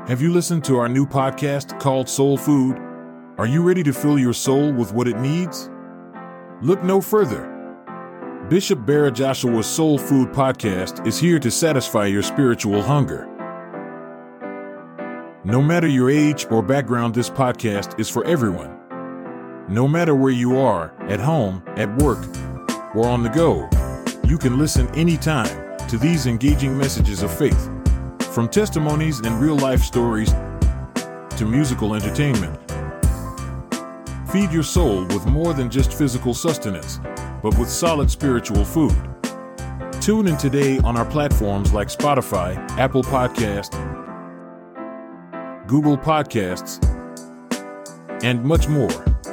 Have you listened to our new podcast called Soul Food? Are you ready to fill your soul with what it needs? Look no further. Bishop Barra Joshua's Soul Food podcast is here to satisfy your spiritual hunger. No matter your age or background, this podcast is for everyone. No matter where you are, at home, at work, or on the go, you can listen anytime to these engaging messages of faith. From testimonies and real-life stories to musical entertainment. Feed your soul with more than just physical sustenance, but with solid spiritual food. Tune in today on our platforms like Spotify, Apple Podcasts, Google Podcasts, and much more.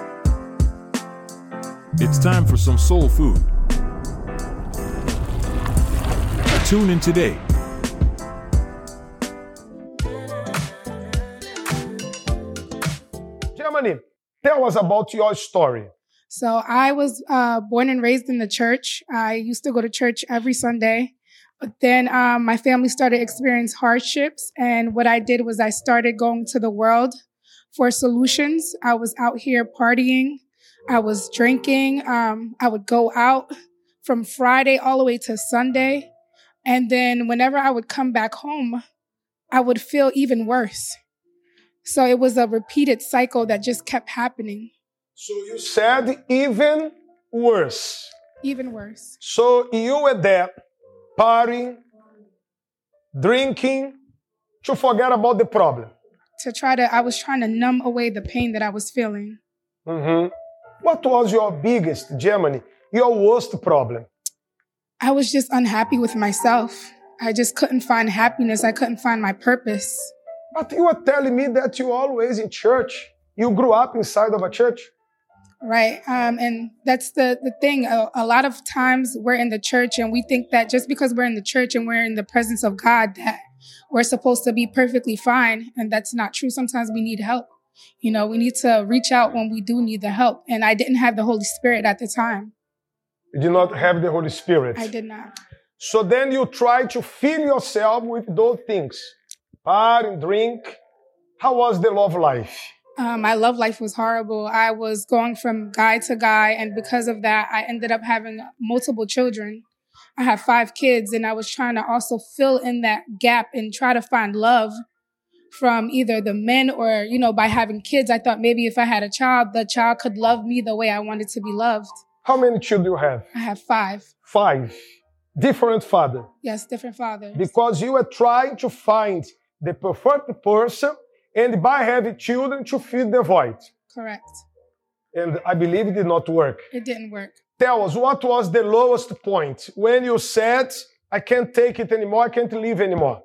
It's time for some soul food. Tune in today. Germany, tell us about your story. So I was born and raised in the church. I used to go to church every Sunday. But then my family started experiencing hardships. And what I did was I started going to the world for solutions. I was out here partying. I was drinking. I would go out from Friday all the way to Sunday. And then whenever I would come back home, I would feel even worse. So it was a repeated cycle that just kept happening. So you said even worse. Even worse. So you were there, partying, drinking, to forget about the problem. I was trying to numb away the pain that I was feeling. Mm-hmm. What was your biggest, Germany, your worst problem? I was just unhappy with myself. I just couldn't find happiness. I couldn't find my purpose. But you were telling me that you were always in church. You grew up inside of a church. Right. And that's the thing. A lot of times we're in the church and we think that just because we're in the church and we're in the presence of God, that we're supposed to be perfectly fine. And that's not true. Sometimes we need help. You know, we need to reach out when we do need the help. And I didn't have the Holy Spirit at the time. You did not have the Holy Spirit. I did not. So then you try to fill yourself with those things. Party, drink. How was the love life? My love life was horrible. I was going from guy to guy, and because of that, I ended up having multiple children. I have 5 kids, and I was trying to also fill in that gap and try to find love from either the men or, by having kids. I thought maybe if I had a child, the child could love me the way I wanted to be loved. How many children you have? I have 5. 5. Different father. Yes, different fathers. Because you were trying to find the perfect person, and by having children to fill the void. Correct. And I believe it did not work. It didn't work. Tell us, what was the lowest point when you said, I can't take it anymore, I can't live anymore?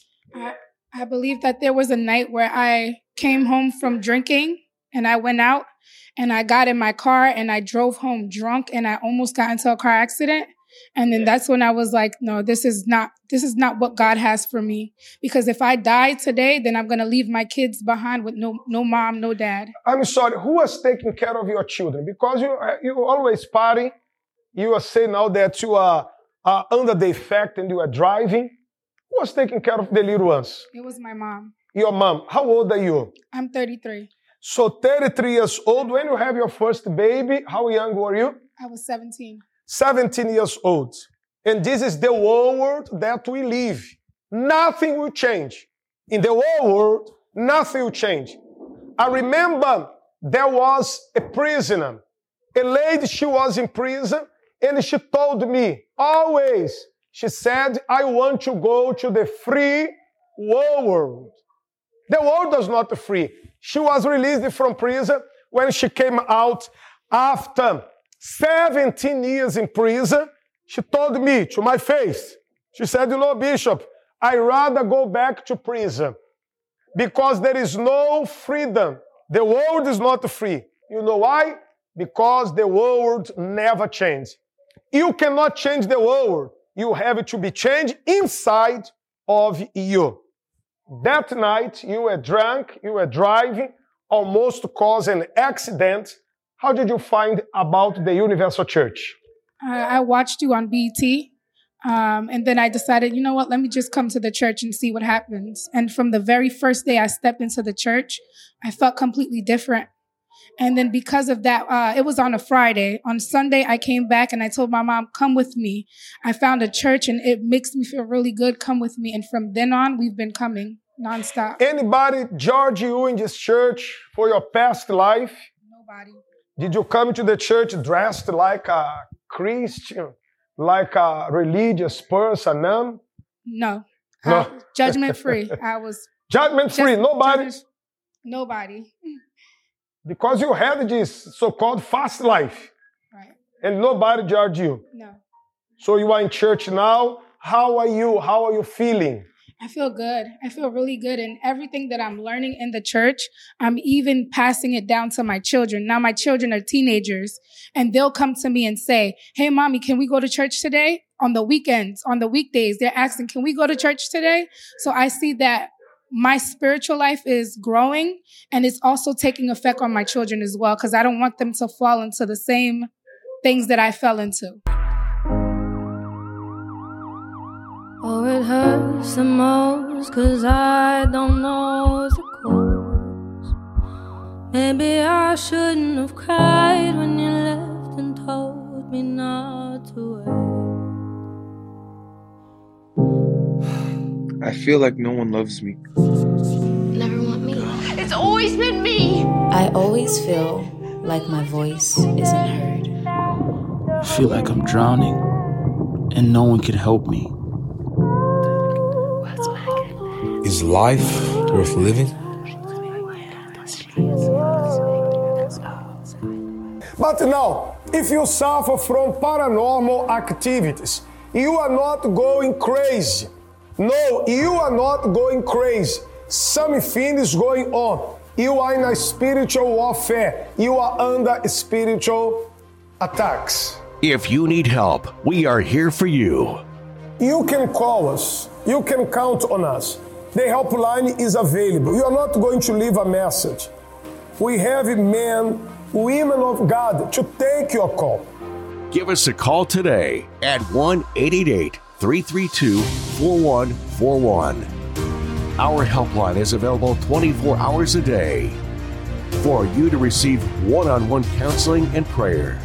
I believe that there was a night where I came home from drinking and I went out and I got in my car and I drove home drunk and I almost got into a car accident. And then that's when I was like, no, this is not what God has for me. Because if I die today, then I'm going to leave my kids behind with no mom, no dad. I'm sorry, who was taking care of your children? Because you always party. You are saying now that you are under the effect and you are driving. Who was taking care of the little ones? It was my mom. Your mom. How old are you? I'm 33. So 33 years old. When you have your first baby, how young were you? I was 17. 17 years old. And this is the world that we live. Nothing will change. In the whole world, nothing will change. I remember there was a prisoner. A lady, she was in prison, and she told me, always, she said, I want to go to the free world. The world was not free. She was released from prison when she came out after 17 years in prison. She told me to my face, she said, Bishop, I'd rather go back to prison because there is no freedom. The world is not free. You know why? Because the world never changes. You cannot change the world. You have to be changed inside of you. That night, you were drunk, you were driving, almost caused an accident. How did you find about the Universal Church? I watched you on BET. And then I decided, you know what, let me just come to the church and see what happens. And from the very first day I stepped into the church, I felt completely different. And then because of that, it was on a Friday. On Sunday, I came back and I told my mom, come with me. I found a church and it makes me feel really good. Come with me. And from then on, we've been coming nonstop. Anybody judge you in this church for your past life? Nobody. Did you come to the church dressed like a Christian, like a religious person? No. No. Judgment free. I was judgment free. Nobody. Nobody. Because you had this so-called fast life. Right. And nobody judged you. No. So you are in church now. How are you? How are you feeling? I feel good. I feel really good. And everything that I'm learning in the church, I'm even passing it down to my children. Now my children are teenagers and they'll come to me and say, hey, mommy, can we go to church today? On the weekends, on the weekdays, they're asking, can we go to church today? So I see that my spiritual life is growing and it's also taking effect on my children as well, because I don't want them to fall into the same things that I fell into. Oh, it hurts the most because I don't know the cause. Maybe I shouldn't have cried when you left and told me not to wait. I feel like no one loves me. Never want me. It's always been me. I always feel like my voice isn't heard. I feel like I'm drowning and no one can help me. Is life worth living? But now, if you suffer from paranormal activities, you are not going crazy. No, you are not going crazy. Something is going on. You are in a spiritual warfare. You are under spiritual attacks. If you need help, we are here for you. You can call us. You can count on us. The helpline is available. You are not going to leave a message. We have men, women of God to take your call. Give us a call today at 1-888-332-4141. Our helpline is available 24 hours a day for you to receive one-on-one counseling and prayer.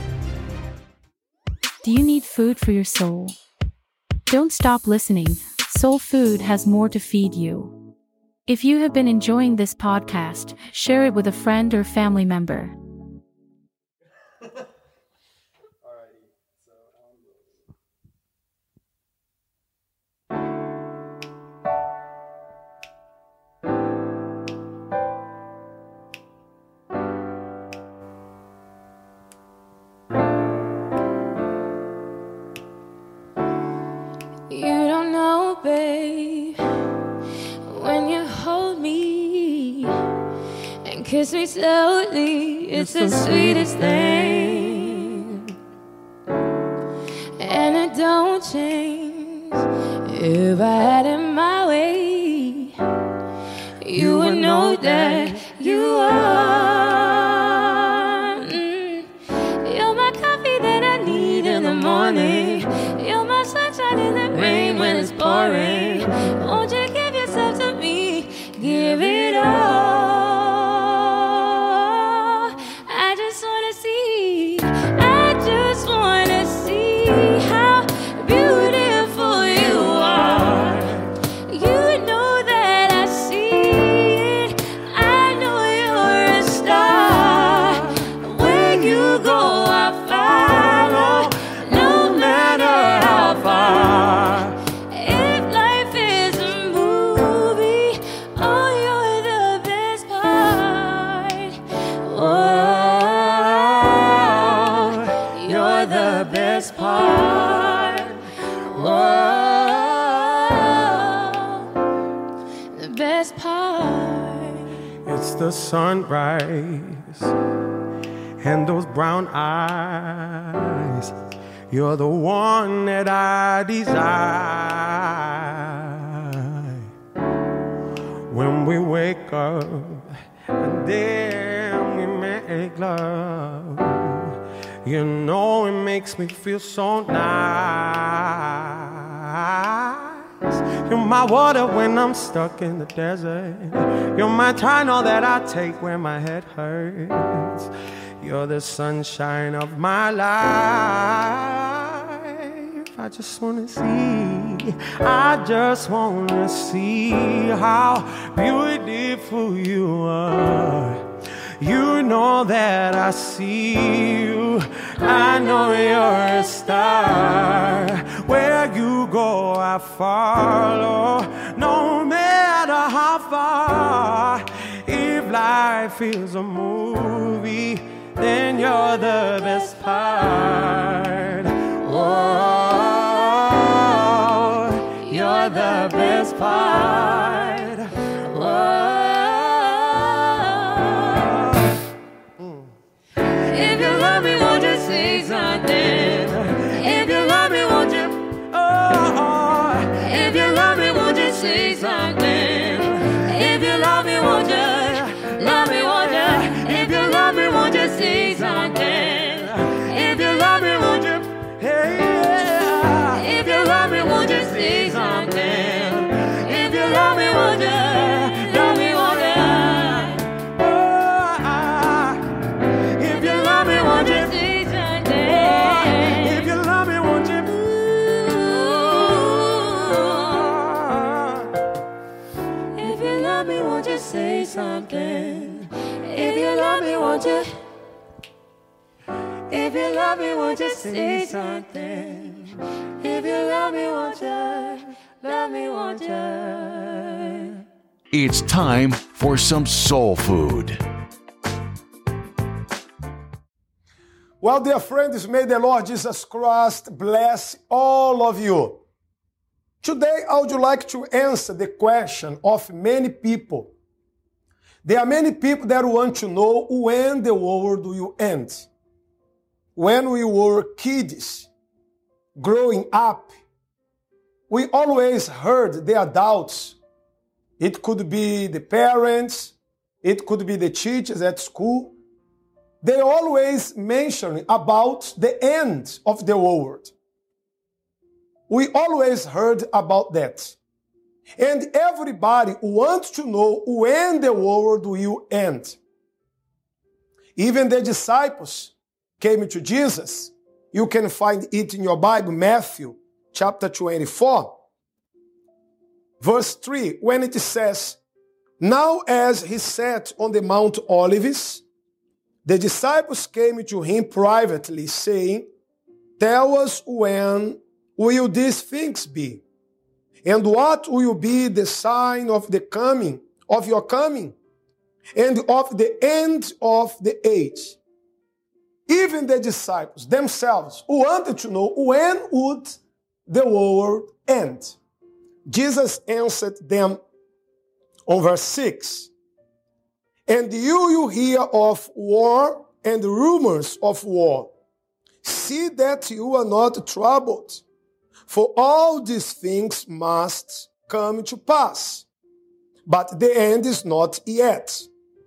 Do you need food for your soul? Don't stop listening. Soul Food has more to feed you. If you have been enjoying this podcast, share it with a friend or family member. You don't know, babe, when you hold me and kiss me slowly, it's the sweetest thing. And it don't change. If I had it my way, you would know that you are. You're my coffee that I need in the morning. You're my sunshine in the rain when it's pouring. Won't you give yourself to me? Give it all. I just wanna see. I just wanna see how beautiful you are. You know that I see it. I know you're a star. Where you go, I follow. No matter how far. If life is a movie, oh, you're the best part. Oh, you're the best part. Oh, the best part. It's the sunrise and those brown eyes. You're the one that I desire. When we wake up and then we make love, you know it makes me feel so nice. You're my water when I'm stuck in the desert. You're my Tylenol that I take when my head hurts. You're the sunshine of my life. I just wanna see how beautiful you are. You know that I see you. I know you're a star. Where you go, I follow. No matter how far. If life is a movie, then you're the best part. Oh, you're the best part. Oh. If you love me, won't you say something? If you love me, won't you? Oh, if you love me, won't you say something? If you love me, won't you? Love me, won't you? If you love me, won't you say something? If you love me, won't you? Hey, yeah. If you love me, won't you say something? If you love me, won't you? Love me, won't you? If you love me, won't you say something? If you love me, won't you? If you love me, won't you say something? If you love me, won't you? If you love me, won't you say something? If you love me, won't you? Love me, won't you? It's time for some soul food. Well, dear friends, may the Lord Jesus Christ bless all of you. Today, I would like to answer the question of many people. There are many people that want to know when the world will end. When we were kids, growing up, we always heard the adults. It could be the parents, it could be the teachers at school. They always mention about the end of the world. We always heard about that. And everybody wants to know when the world will end. Even the disciples came to Jesus. You can find it in your Bible, Matthew chapter 24, verse 3, when it says, "Now as he sat on the Mount Olives, the disciples came to him privately, saying, 'Tell us when will these things be? And what will be the sign of the coming, of your coming, and of the end of the age?'" Even the disciples themselves wanted to know when would the world end. Jesus answered them on verse 6, "And you will hear of war and rumors of war. See that you are not troubled, for all these things must come to pass. But the end is not yet."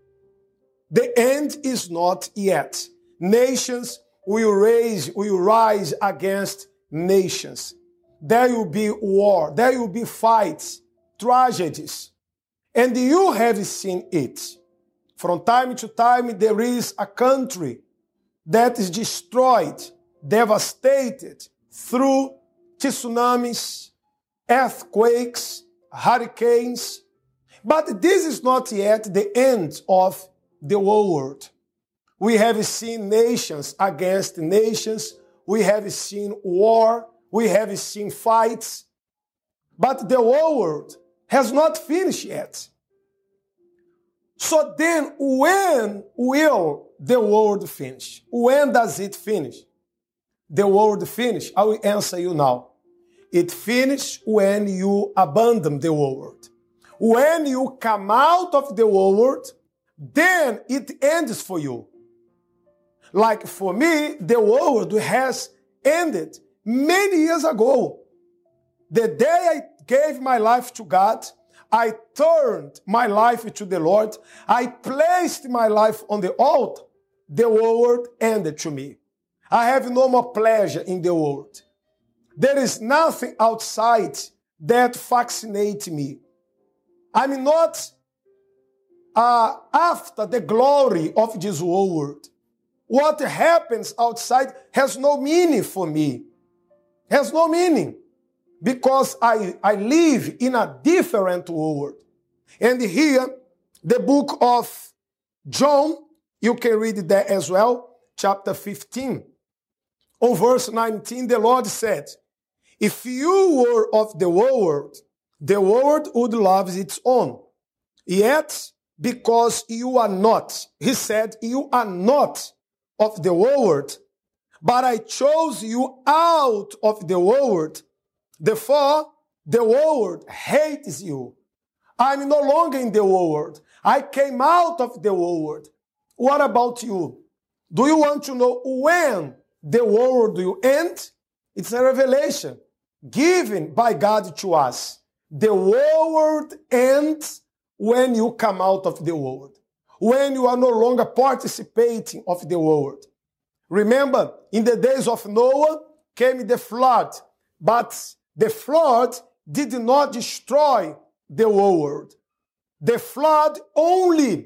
The end is not yet. Nations will rise against nations. There will be war. There will be fights, tragedies. And you have seen it. From time to time, there is a country that is destroyed, devastated through tsunamis, earthquakes, hurricanes. But this is not yet the end of the world. We have seen nations against nations. We have seen war. We have seen fights. But the world has not finished yet. So then, when will the world finish? When does it finish? The world finish? I will answer you now. It finishes when you abandon the world. When you come out of the world, then it ends for you. Like for me, the world has ended many years ago. The day I gave my life to God, I turned my life to the Lord, I placed my life on the altar, the world ended to me. I have no more pleasure in the world. There is nothing outside that fascinates me. I'm not after the glory of this world. What happens outside has no meaning for me. Has no meaning. Because I live in a different world. And here, the book of John, you can read that as well, chapter 15. On verse 19, the Lord said, if you were of the world would love its own. Yet, because you are not, he said, you are not of the world, but I chose you out of the world. Therefore, the world hates you. I'm no longer in the world. I came out of the world. What about you? Do you want to know when the world will end? It's a revelation given by God to us. The world ends when you come out of the world. When you are no longer participating of the world. Remember, in the days of Noah came the flood, but the flood did not destroy the world. The flood only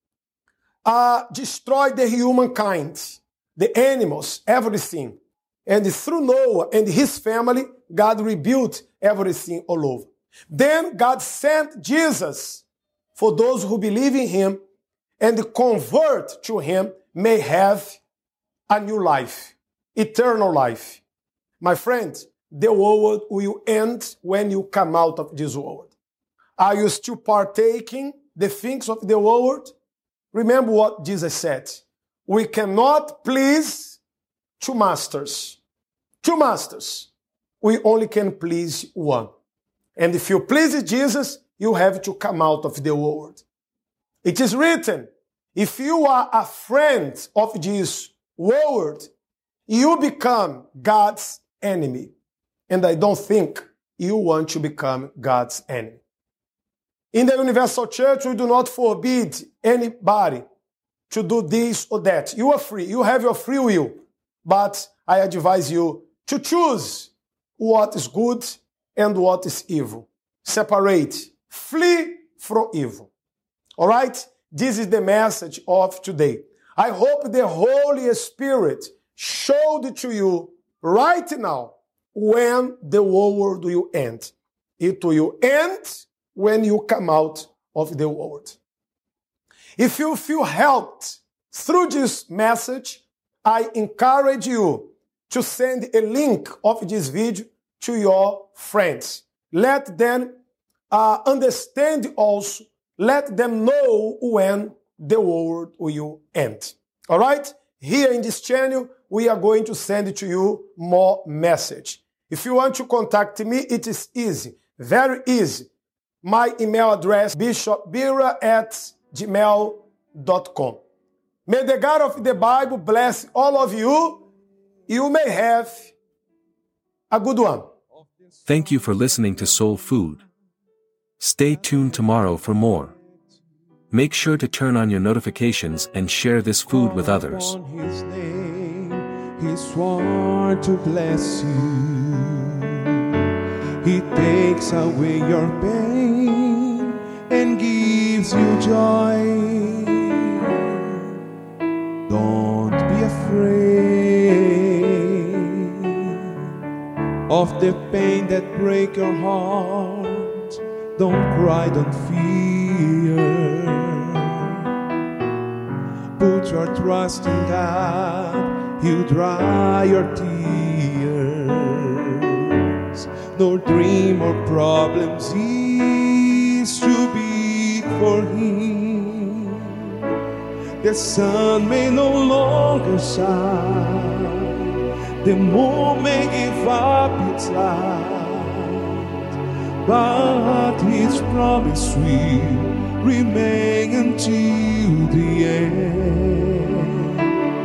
destroyed the humankind, the animals, everything. And through Noah and his family, God rebuilt everything all over. Then God sent Jesus for those who believe in him and convert to him may have a new life, eternal life. My friends, the world will end when you come out of this world. Are you still partaking the things of the world? Remember what Jesus said. We cannot please two masters. Two masters. We only can please one. And if you please Jesus, you have to come out of the world. It is written, if you are a friend of this world, you become God's enemy. And I don't think you want to become God's enemy. In the Universal Church, we do not forbid anybody to do this or that. You are free. You have your free will. But I advise you to choose what is good and what is evil. Separate. Flee from evil. All right? This is the message of today. I hope the Holy Spirit showed to you right now when the world will end. It will end when you come out of the world. If you feel helped through this message, I encourage you to send a link of this video to your friends. Let them understand also. Let them know when the world will end. All right? Here in this channel, we are going to send to you more message. If you want to contact me, it is easy. Very easy. My email address, bishopbira@gmail.com. May the God of the Bible bless all of you. You may have a good one. Thank you for listening to Soul Food. Stay tuned tomorrow for more. Make sure to turn on your notifications and share this food with others. His name, he swore to bless you. He takes away your pain and gives you joy. Don't be afraid of the pain that breaks your heart. Don't cry, don't fear. Put your trust in God, He'll dry your tears. No dream or problems is too big for Him. The sun may no longer shine, the moon may give up its light, but His promise will remain until the end.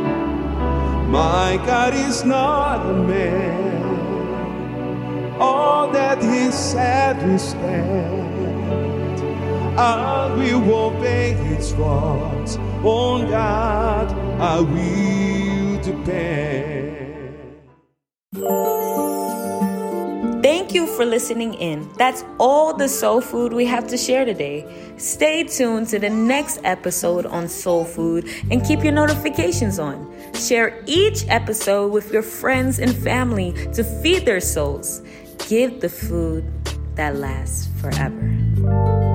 My God is not a man, all that He said will stand. I will obey His voice, on God I will depend. for listening in. That's all the soul food we have to share today. Stay tuned to the next episode on Soul Food and keep your notifications on. Share each episode with your friends and family to feed their souls. Give the food that lasts forever.